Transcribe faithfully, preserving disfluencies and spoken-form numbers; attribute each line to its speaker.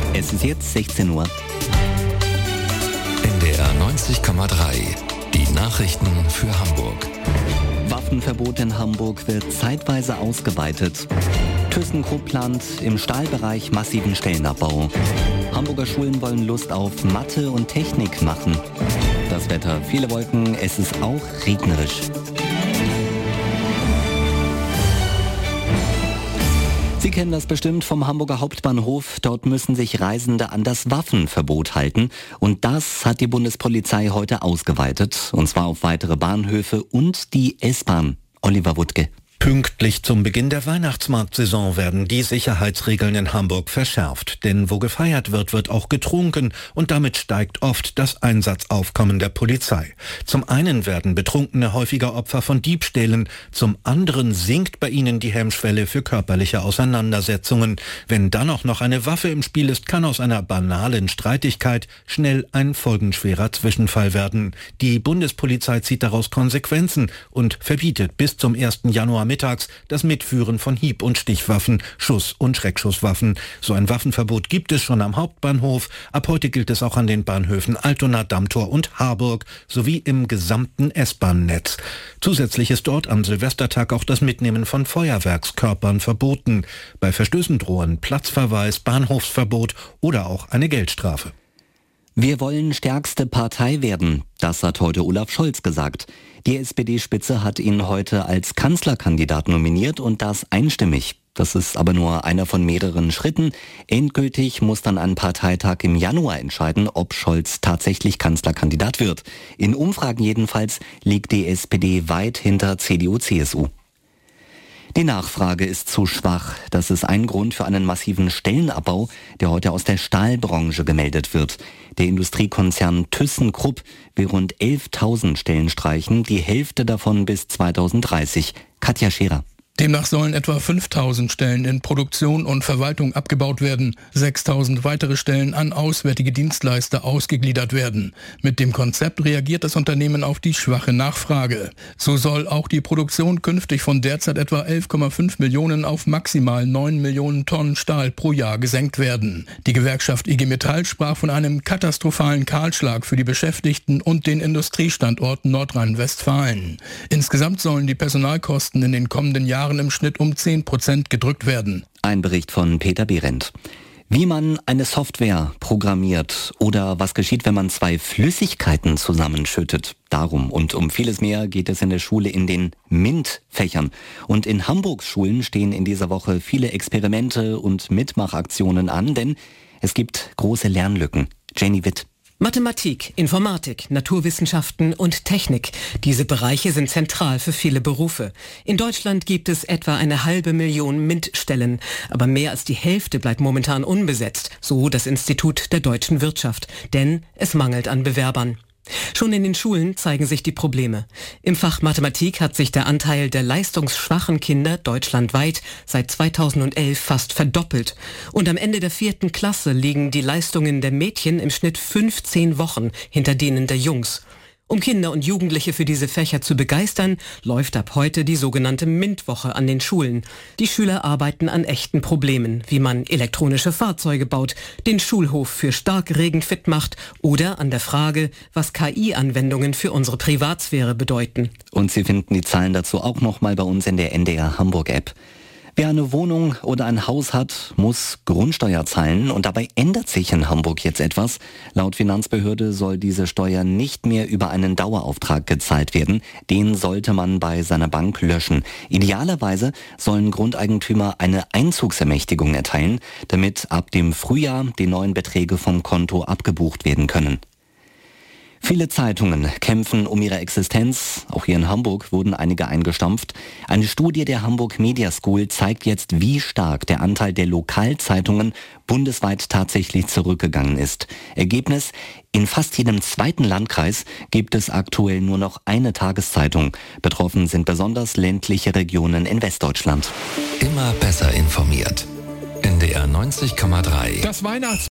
Speaker 1: Es ist jetzt sechzehn Uhr.
Speaker 2: N D R neunzig Komma drei. Die Nachrichten für Hamburg.
Speaker 1: Waffenverbot in Hamburg wird zeitweise ausgeweitet. ThyssenKrupp plant im Stahlbereich massiven Stellenabbau. Hamburger Schulen wollen Lust auf Mathe und Technik machen. Das Wetter, viele Wolken, es ist auch regnerisch. Sie kennen das bestimmt vom Hamburger Hauptbahnhof. Dort müssen sich Reisende an das Waffenverbot halten. Und das hat die Bundespolizei heute ausgeweitet. Und zwar auf weitere Bahnhöfe und die S-Bahn. Oliver Wuttke.
Speaker 3: Pünktlich zum Beginn der Weihnachtsmarktsaison werden die Sicherheitsregeln in Hamburg verschärft. Denn wo gefeiert wird, wird auch getrunken und damit steigt oft das Einsatzaufkommen der Polizei. Zum einen werden Betrunkene häufiger Opfer von Diebstählen, zum anderen sinkt bei ihnen die Hemmschwelle für körperliche Auseinandersetzungen. Wenn dann auch noch eine Waffe im Spiel ist, kann aus einer banalen Streitigkeit schnell ein folgenschwerer Zwischenfall werden. Die Bundespolizei zieht daraus Konsequenzen und verbietet bis zum ersten Januar mittags das Mitführen von Hieb- und Stichwaffen, Schuss- und Schreckschusswaffen. So ein Waffenverbot gibt es schon am Hauptbahnhof. Ab heute gilt es auch an den Bahnhöfen Altona, Dammtor und Harburg sowie im gesamten S-Bahn-Netz. Zusätzlich ist dort am Silvestertag auch das Mitnehmen von Feuerwerkskörpern verboten. Bei Verstößen drohen Platzverweis, Bahnhofsverbot oder auch eine Geldstrafe.
Speaker 1: Wir wollen stärkste Partei werden, das hat heute Olaf Scholz gesagt. Die S P D-Spitze hat ihn heute als Kanzlerkandidat nominiert und das einstimmig. Das ist aber nur einer von mehreren Schritten. Endgültig muss dann ein Parteitag im Januar entscheiden, ob Scholz tatsächlich Kanzlerkandidat wird. In Umfragen jedenfalls liegt die S P D weit hinter C D U C S U. Die Nachfrage ist zu schwach. Das ist ein Grund für einen massiven Stellenabbau, der heute aus der Stahlbranche gemeldet wird. Der Industriekonzern ThyssenKrupp will rund elftausend Stellen streichen, die Hälfte davon bis zweitausenddreißig. Katja Scherer.
Speaker 4: Demnach sollen etwa fünftausend Stellen in Produktion und Verwaltung abgebaut werden, sechstausend weitere Stellen an auswärtige Dienstleister ausgegliedert werden. Mit dem Konzept reagiert das Unternehmen auf die schwache Nachfrage. So soll auch die Produktion künftig von derzeit etwa elf Komma fünf Millionen auf maximal neun Millionen Tonnen Stahl pro Jahr gesenkt werden. Die Gewerkschaft I G Metall sprach von einem katastrophalen Kahlschlag für die Beschäftigten und den Industriestandort Nordrhein-Westfalen. Insgesamt sollen die Personalkosten in den kommenden Jahren im Schnitt um zehn Prozent gedrückt werden.
Speaker 1: Ein Bericht von Peter Behrendt. Wie man eine Software programmiert oder was geschieht, wenn man zwei Flüssigkeiten zusammenschüttet. Darum und um vieles mehr geht es in der Schule in den MINT-Fächern. Und in Hamburgs Schulen stehen in dieser Woche viele Experimente und Mitmachaktionen an, denn es gibt große Lernlücken. Jenny Witt.
Speaker 5: Mathematik, Informatik, Naturwissenschaften und Technik. Diese Bereiche sind zentral für viele Berufe. In Deutschland gibt es etwa eine halbe Million MINT-Stellen. Aber mehr als die Hälfte bleibt momentan unbesetzt, so das Institut der deutschen Wirtschaft. Denn es mangelt an Bewerbern. Schon in den Schulen zeigen sich die Probleme. Im Fach Mathematik hat sich der Anteil der leistungsschwachen Kinder deutschlandweit seit zweitausendelf fast verdoppelt. Und am Ende der vierten Klasse liegen die Leistungen der Mädchen im Schnitt fünfzehn Wochen hinter denen der Jungs. Um Kinder und Jugendliche für diese Fächer zu begeistern, läuft ab heute die sogenannte MINT-Woche an den Schulen. Die Schüler arbeiten an echten Problemen, wie man elektronische Fahrzeuge baut, den Schulhof für Starkregen fit macht oder an der Frage, was K I-Anwendungen für unsere Privatsphäre bedeuten.
Speaker 1: Und Sie finden die Zahlen dazu auch nochmal bei uns in der N D R Hamburg-App. Wer eine Wohnung oder ein Haus hat, muss Grundsteuer zahlen und dabei ändert sich in Hamburg jetzt etwas. Laut Finanzbehörde soll diese Steuer nicht mehr über einen Dauerauftrag gezahlt werden. Den sollte man bei seiner Bank löschen. Idealerweise sollen Grundeigentümer eine Einzugsermächtigung erteilen, damit ab dem Frühjahr die neuen Beträge vom Konto abgebucht werden können. Viele Zeitungen kämpfen um ihre Existenz. Auch hier in Hamburg wurden einige eingestampft. Eine Studie der Hamburg Media School zeigt jetzt, wie stark der Anteil der Lokalzeitungen bundesweit tatsächlich zurückgegangen ist. Ergebnis: In fast jedem zweiten Landkreis gibt es aktuell nur noch eine Tageszeitung. Betroffen sind besonders ländliche Regionen in Westdeutschland.
Speaker 2: Immer besser informiert. N D R neunzig Komma drei.
Speaker 4: Das Weihnachts